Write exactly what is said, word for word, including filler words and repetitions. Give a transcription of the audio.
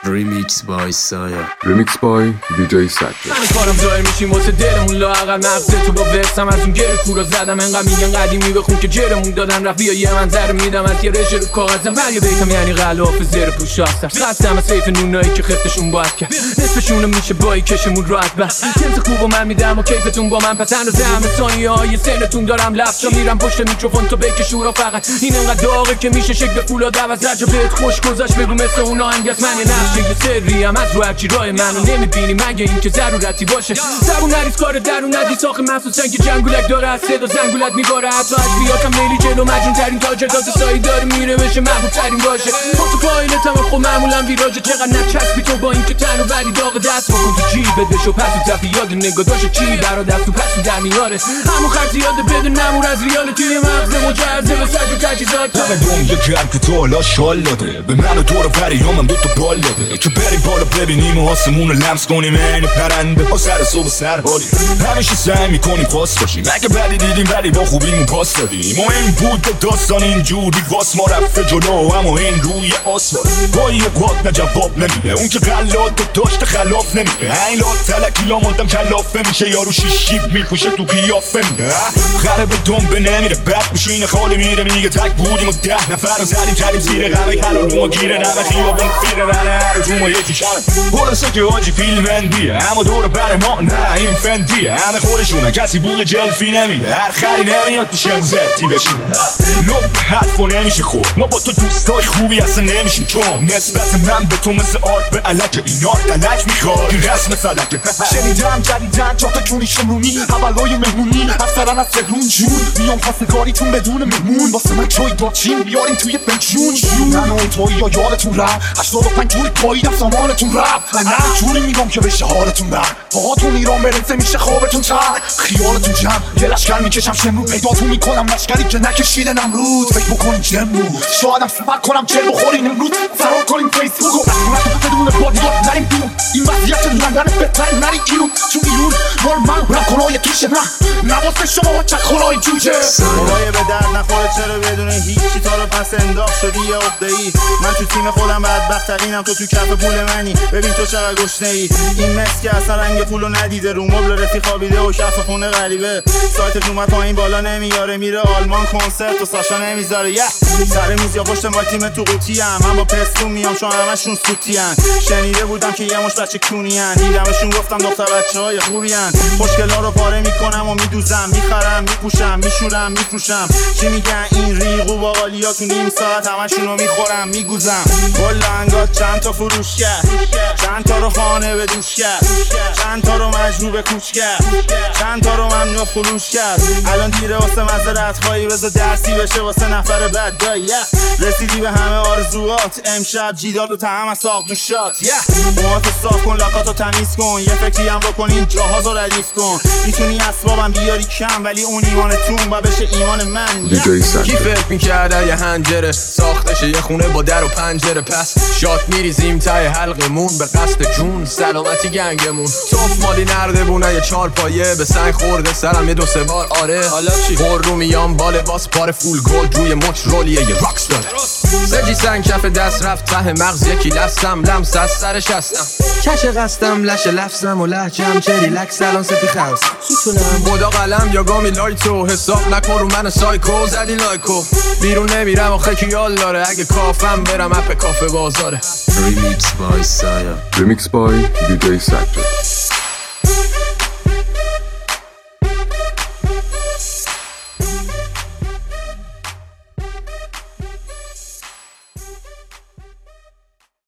Remix by Saya. Remix by دی جی سکتر. همه کارم ظاهر میشیم واسه دلمون لااقل مغز تو با ورسم از اون گره کورا زدم انقدر میگن قدیمی بخون که جرمون دادن رفت بیا یه منظر میدم از یه رژه رو کاغذم بر یه بیتم یعنی غلاف زیر پوش آستر خستم از سیف نونایی که خفتشون باید کرد نصفشون میشه بایی کشمون راحت بس جنس خوب و من میدم و کیفتون با من پس اندازه همه ثانیه های سنتون دارم لفظا میرم پشت میکروفون تو بکشورا فقط این انقدر داغه که میشه شکل فولاد عوض رجا بهت خوش گذاشت بگو مثل اون آهنگ است من یه نقش سری هم از رو هرچی راه منو نمیبینی مگه این که ضرورتی باشه زبون نریز کار درون ندی ساخه مخصوصن که جنگولک داره از صدا زنگولت میباره حتی از بیاتم لیلی جلو مجنون ترین تاجر داده سایی داره میره بشه محبوب ترین باشه تو پایلتم خب معمولا ویراجه چقدر نچسبی تو با این که تنو وری داغ دست بکن تو جیبت بشو پس و تفی یاد نگاه داشت چی برا دست تو پس و در میاره همون خرد زیاده بدون نمور از ریال توی مغز مجرزه و سج و تجیزات همه دوم یه کرد که تو حالا شال داده به من و تو رو پریامم دو تا بال داده که بریم بالا ببینیم و آسمون رو لمس کنیم این پرنده ها سر صبح سر حالی همیشه سعی میکنیم پاس باشیم اگه بدی دیدیم ولی با خوبیمون پاس دادیم مهم بود داستان اینجوری واس ما رفته جلو اما این روی آسمان با یه قاد نه جواب نمیده اون که غلات داشته خلاف نمیده این لات تلکی لامادم کلافه میشه یارو شیشیب میپوشه تو قیافه میده خرب دنبه نمیره بد میشینه خالی میره میگه تک بودیم و ده نفر رو زدیم کردیم زیر غمه حلال رو ما گیره نمه خیابون فیره رنه هر جو ما یکی شنه خلاصه که آجی فیلم اندیه اما دور بر ما نه این فندیه همه خودشونه کسی بوی جلفی نمیده هر خری نمیاد تو شنزتی بشینه لب حرف و نمیشه خود ما با تو دوستای خوبی اصلا نمیشیم چون نسبت من به تو مثل آرد به علک این آرد علک میخواد این رسم فلکه شنیدم جدیدن چهار تا کونی شمرونی اولای مهمونی افسران از تهرون جون میام خواستگاریتون بدون مهمون واسه من چای دارچین بیاریم توی بنجون من و توی یا یادتون رفت هشتاد و پنج جوری پاییدم سامانتون رفت نه جوری میگم که بشه حالتون بر پاهاتون ایران برسه میشه خوابتون تر خیالتون جمع یه لشکر میکشم شمرود پیداتون میکنم لشکری که نکشیده نمرود فکر بکنین جمرود شایدم سفر کنم چل بخورین امروز فرار کنیم فیسبوکو بدون بادیگارد نریم بیرون این وضعیت لندن بهتر نریم ایرون چون ایرون نورمال رکنای توشه نه نواسه شما چک خورای جوجه برای به درد نخوره چرا بدون هیچی تا رو پس انداخت شدی یه عقده‌ای من تو تیم خودم بدبخترینم تو تو کف پول منی ببین تو چقدر گشنه‌ای این مس که اصلا رنگ پولو ندیده رو مبل رفی خوابیده و کف خونه غریبه سایت اومد پایین بالا نمیاره میره آلمان کنسرت و ساشا نمیذاره یه سر میز یا پشت ما تیم تو قوطی ام من با پستون میام چون همشون سوتی ان شنیده بودم که یه مش بچه کونی ان دیدمشون گفتم دختر بچه‌های خوبی ان خوشگلا رو پاره میکنم و میدوزم میخرم میپوشم میشورم میفروشم چی میگن این ریق و باقالیا تو نیم ساعت همشون رو میخورم میگوزم کل انگات چند تا فروش کرد چند تا رو خانه به دوش کرد چند تا رو مجبور به کوچ کرد چند تا رو ممنوع فروش کرد الان دیره واسه مزرعت خواهی بذار درسی بشه واسه نفر بد دایی رسیدی به همه آرزوات امشب جیدال و تهم از ساق دوشات موهاتو صاف کن لاکاتو تمیز کن یه فکری هم بکن این جاهازو ردیف کن میتونی اسبابم بیاری کم ولی اون ایمانتون با بشه ایمان من دی جی سکتر. کی فکر میکرده یه هنجره ساختشه یه خونه با در و پنجره پس شات میریزیم تای حلقمون به قصد جون سلامتی گنگمون توف مالی نرده بونه یه چار پایه به سنگ خورده سرم یه دو سه بار آره حالا چی خور رو میام بال باس پار فول گل روی مچ رولیه یه راکس داره سجی سنگ کف دست رفت ته مغز یکی لستم لمس از سرش هستم کش قستم لش لفظم و لحجم چه ریلکس الان سپی خمس ستونم خدا قلم یا گامی لایتو حساب نکن رو من سایکو زدی لایکو بیرون نمیرم آخه کیال داره اگه کافم برم اپ کافه بازاره Remix by Saya. Remix by دی جی سکتر.